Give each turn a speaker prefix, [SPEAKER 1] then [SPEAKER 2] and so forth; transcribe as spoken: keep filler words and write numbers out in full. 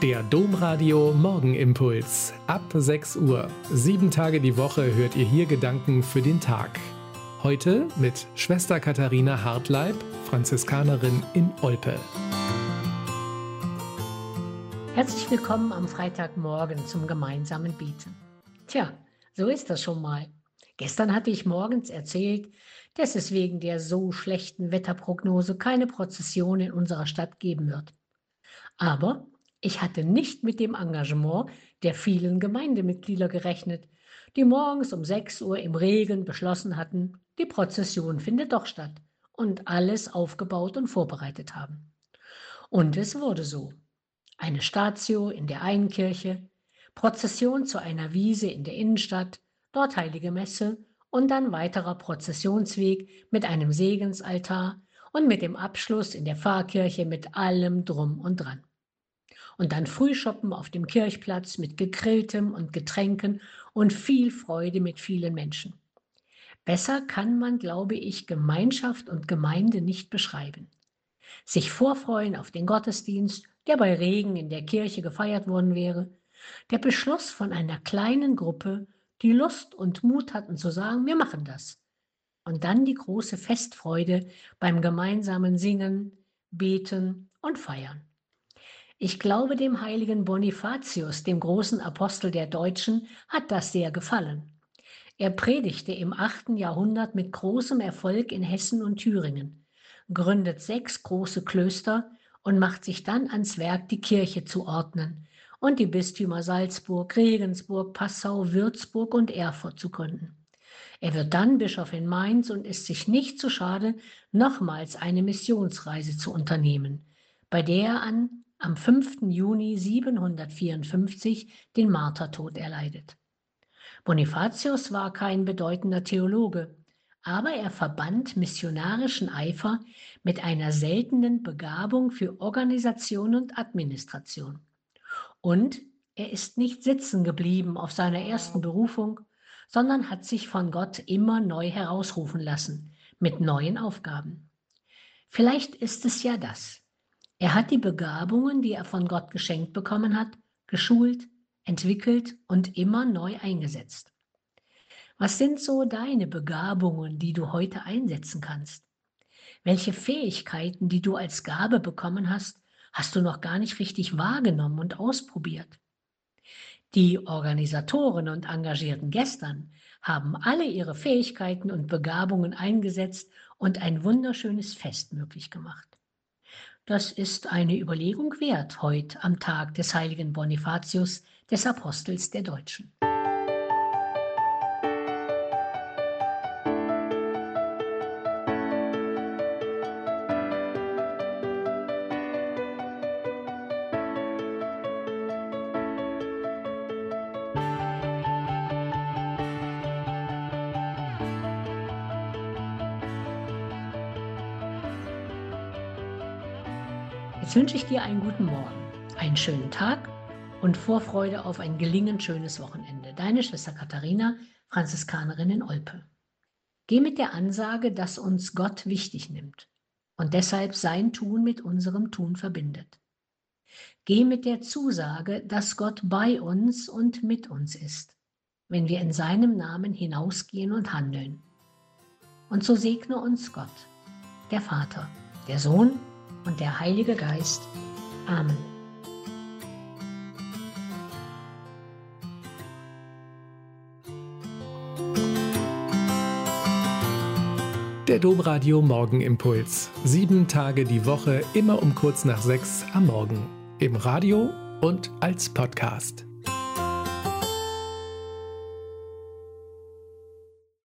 [SPEAKER 1] Der Domradio Morgenimpuls. Ab sechs Uhr. Sieben Tage die Woche hört ihr hier Gedanken für den Tag. Heute mit Schwester Katharina Hartleib, Franziskanerin in Olpe.
[SPEAKER 2] Herzlich willkommen am Freitagmorgen zum gemeinsamen Beten. Tja, so ist das schon mal. Gestern hatte ich morgens erzählt, dass es wegen der so schlechten Wetterprognose keine Prozession in unserer Stadt geben wird. Aber ich hatte nicht mit dem Engagement der vielen Gemeindemitglieder gerechnet, die morgens um sechs Uhr im Regen beschlossen hatten, die Prozession findet doch statt und alles aufgebaut und vorbereitet haben. Und es wurde so. Eine Statio in der einen Kirche, Prozession zu einer Wiese in der Innenstadt, dort Heilige Messe und dann weiterer Prozessionsweg mit einem Segensaltar und mit dem Abschluss in der Pfarrkirche mit allem Drum und Dran. Und dann Frühschoppen auf dem Kirchplatz mit Gegrilltem und Getränken und viel Freude mit vielen Menschen. Besser kann man, glaube ich, Gemeinschaft und Gemeinde nicht beschreiben. Sich vorfreuen auf den Gottesdienst, der bei Regen in der Kirche gefeiert worden wäre, der Beschluss von einer kleinen Gruppe, die Lust und Mut hatten zu sagen, wir machen das. Und dann die große Festfreude beim gemeinsamen Singen, Beten und Feiern. Ich glaube, dem heiligen Bonifatius, dem großen Apostel der Deutschen, hat das sehr gefallen. Er predigte im achten Jahrhundert mit großem Erfolg in Hessen und Thüringen, gründet sechs große Klöster und macht sich dann ans Werk, die Kirche zu ordnen und die Bistümer Salzburg, Regensburg, Passau, Würzburg und Erfurt zu gründen. Er wird dann Bischof in Mainz und ist sich nicht zu schade, nochmals eine Missionsreise zu unternehmen, bei der er an am fünften Juni siebenhundertvierundfünfzig den Martertod erleidet. Bonifatius war kein bedeutender Theologe, aber er verband missionarischen Eifer mit einer seltenen Begabung für Organisation und Administration. Und er ist nicht sitzen geblieben auf seiner ersten Berufung, sondern hat sich von Gott immer neu herausrufen lassen, mit neuen Aufgaben. Vielleicht ist es ja das. Er hat die Begabungen, die er von Gott geschenkt bekommen hat, geschult, entwickelt und immer neu eingesetzt. Was sind so deine Begabungen, die du heute einsetzen kannst? Welche Fähigkeiten, die du als Gabe bekommen hast, hast du noch gar nicht richtig wahrgenommen und ausprobiert? Die Organisatoren und Engagierten gestern haben alle ihre Fähigkeiten und Begabungen eingesetzt und ein wunderschönes Fest möglich gemacht. Das ist eine Überlegung wert heute am Tag des heiligen Bonifatius, des Apostels der Deutschen. Jetzt wünsche ich dir einen guten Morgen, einen schönen Tag und Vorfreude auf ein gelingend schönes Wochenende. Deine Schwester Katharina, Franziskanerin in Olpe. Geh mit der Ansage, dass uns Gott wichtig nimmt und deshalb sein Tun mit unserem Tun verbindet. Geh mit der Zusage, dass Gott bei uns und mit uns ist, wenn wir in seinem Namen hinausgehen und handeln. Und so segne uns Gott, der Vater, der Sohn und der Heilige Geist. Amen.
[SPEAKER 1] Der Domradio Morgenimpuls. Sieben Tage die Woche, immer um kurz nach sechs am Morgen. Im Radio und als Podcast.